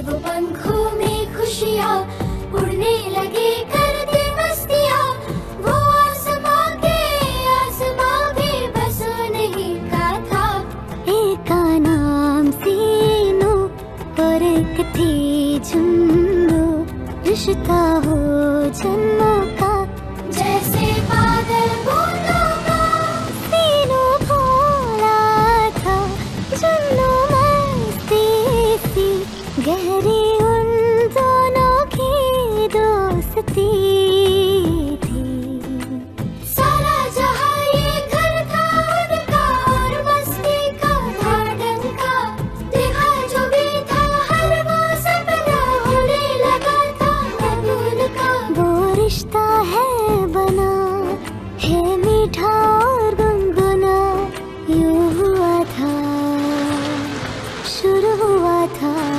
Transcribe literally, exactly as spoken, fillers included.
वो पंखों में खुशियाँ उड़ने लगे करते मस्तियाँ। वो आसमां के आसमां भी बस नहीं का था। एक का नाम सीनू और एक थी झुन्नू, रिश्ता हो जन्मों का जैसे बादल बूंदों का। सीनू भोला था, झुन्नू मस्ती सी, गहरी उन दोनों की दोस्ती थी। सारा जहां ये घर था उनका और मस्ती का था डंका। देखा जो भी था हर वो सपना होने लगा था अब उनका। वो रिश्ता है बना है मीठा और गुनगुना, यूं हुआ था शुरू हुआ था।